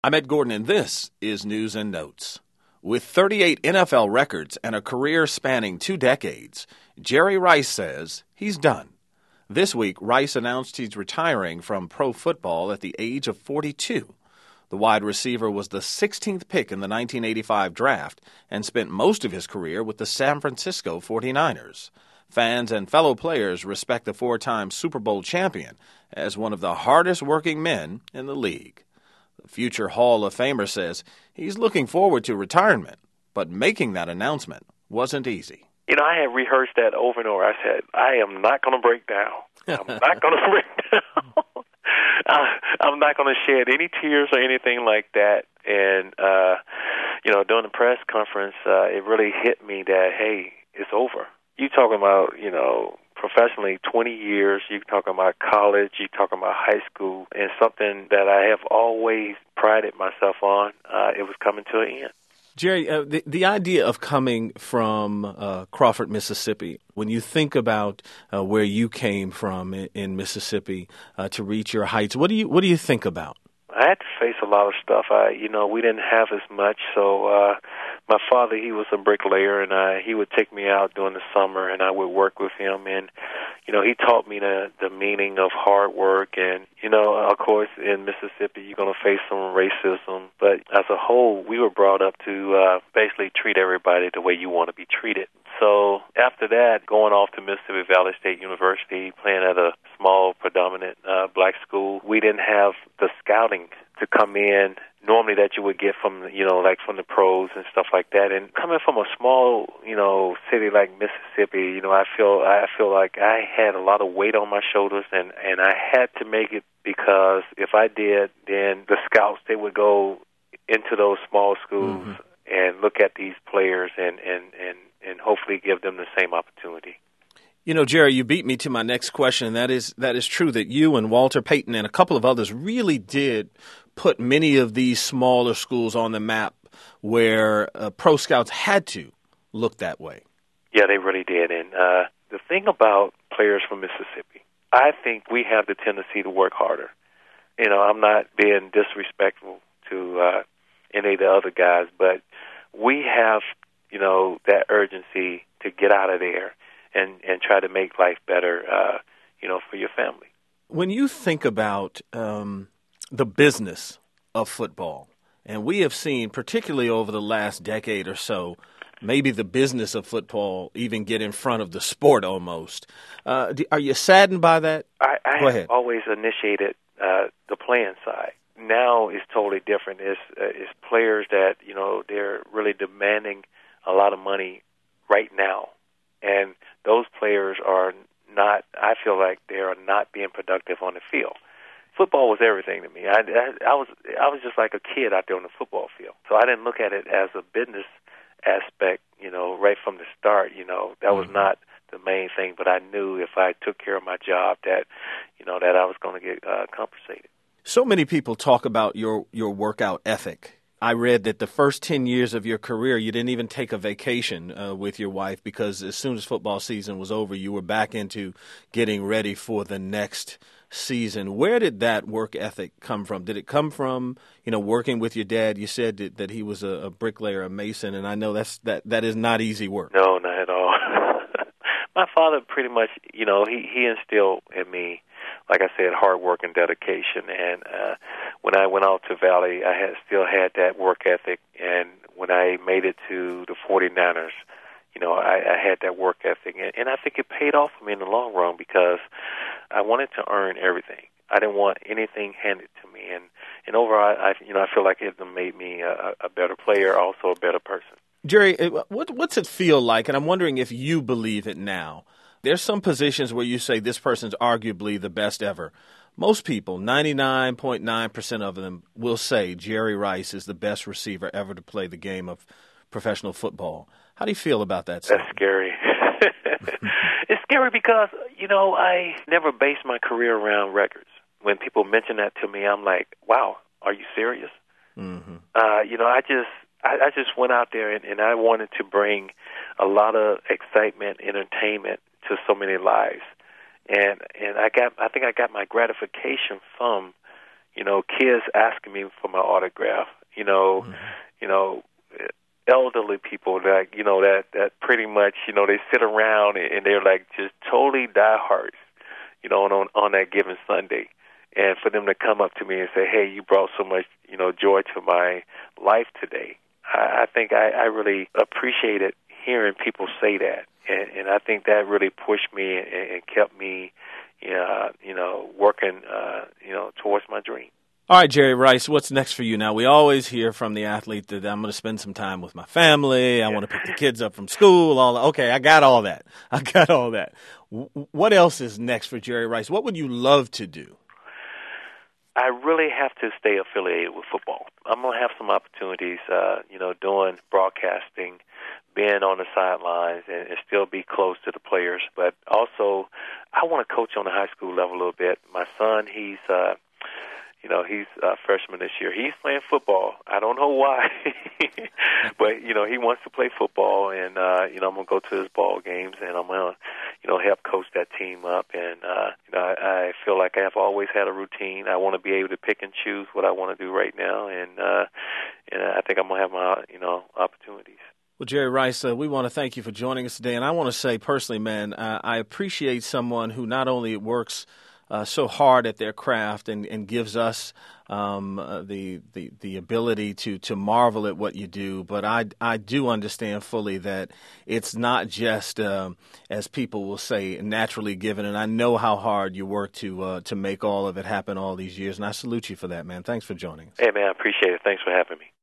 I'm Ed Gordon, and this is News and Notes. With 38 NFL records and a career spanning 2 decades, Jerry Rice says he's done. This week, Rice announced he's retiring from pro football at the age of 42. The wide receiver was the 16th pick in the 1985 draft and spent most of his career with the San Francisco 49ers. Fans and fellow players respect the 4-time Super Bowl champion as one of the hardest working men in the league. The future Hall of Famer says he's looking forward to retirement, but making that announcement wasn't easy. I had rehearsed that over and over. I said, I am not going to break down. I'm not going to break down. I'm not going to shed any tears or anything like that. And, during the press conference, it really hit me that, hey, it's over. You talking about, professionally 20 years, you talking about college, you talking about high school, and something that I have always prided myself on, it was coming to an end. Jerry, the idea of coming from Crawford, Mississippi, when you think about where you came from in Mississippi to reach your heights, what do you think about? I had to face a lot of stuff. We didn't have as much, so my father, he was a bricklayer, and he would take me out during the summer, and I would work with him, and he taught me the meaning of hard work, and of course, in Mississippi, you're going to face some racism, but as a whole, we were brought up to basically treat everybody the way you want to be treated. So after that, going off to Mississippi Valley State University, playing at a small, predominant black school, we didn't have the scouting to come in normally that you would get from, from the pros and stuff like that. And coming from a small, city like Mississippi, I feel like I had a lot of weight on my shoulders, and I had to make it, because if I did, then the scouts, they would go into those small schools and look at these players and hopefully give them the same opportunity. Jerry, you beat me to my next question, and that is true that you and Walter Payton and a couple of others really did put many of these smaller schools on the map where pro scouts had to look that way. Yeah, they really did. And the thing about players from Mississippi, I think we have the tendency to work harder. I'm not being disrespectful to any of the other guys, but we have, that urgency to get out of there and try to make life better, for your family. When you think about the business of football, and we have seen, particularly over the last decade or so, maybe the business of football even get in front of the sport almost. Are you saddened by that? I have always initiated the playing side. Now it's totally different. It's players that, they're really demanding a lot of money right now. And those players are not, I feel like they are not being productive on the field. Football was everything to me. I was just like a kid out there on the football field. So I didn't look at it as a business aspect, right from the start. That was not the main thing, but I knew if I took care of my job that, that I was going to get compensated. So many people talk about your workout ethic. I read that the first 10 years of your career, you didn't even take a vacation with your wife, because as soon as football season was over, you were back into getting ready for the next season. Where did that work ethic come from? Did it come from, working with your dad? You said that he was a bricklayer, a mason, and I know that is not easy work. No, not at all. My father pretty much, he instilled in me, like I said, hard work and dedication. And when I went out to Valley, I still had that work ethic. And when I made it to the 49ers, I had that work ethic. And I think it paid off for me in the long run, because I wanted to earn everything. I didn't want anything handed to me. And overall, I feel like it made me a better player, also a better person. Jerry, what's it feel like? And I'm wondering if you believe it now. There's some positions where you say this person's arguably the best ever. Most people, 99.9% of them, will say Jerry Rice is the best receiver ever to play the game of professional football. How do you feel about that? That's scary. It's scary because, I never based my career around records. When people mention that to me, I'm like, wow, are you serious? Mm-hmm. I just went out there and I wanted to bring a lot of excitement, entertainment to so many lives. And I think I got my gratification from, kids asking me for my autograph, elderly people that, that pretty much, they sit around and they're like just totally diehards, on that given Sunday. And for them to come up to me and say, hey, you brought so much, joy to my life today. I think I really appreciated hearing people say that. And I think that really pushed me and kept me, working, towards my dream. All right, Jerry Rice, what's next for you now? We always hear from the athlete that I'm going to spend some time with my family. I want to pick the kids up from school. Okay, I got all that. What else is next for Jerry Rice? What would you love to do? I really have to stay affiliated with football. I'm going to have some opportunities, doing broadcasting, being on the sidelines, and still be close to the players. But also, I want to coach on the high school level a little bit. My son, he's a freshman this year. He's playing football. I don't know why, but, he wants to play football, and, I'm going to go to his ball games, and I'm going to, help coach that team up. And, I feel like I have always had a routine. I want to be able to pick and choose what I want to do right now, and I think I'm going to have my, opportunities. Well, Jerry Rice, we want to thank you for joining us today. And I want to say personally, man, I appreciate someone who not only works so hard at their craft and gives us the ability to marvel at what you do. But I do understand fully that it's not just, as people will say, naturally given. And I know how hard you work to make all of it happen all these years. And I salute you for that, man. Thanks for joining us. Hey, man, I appreciate it. Thanks for having me.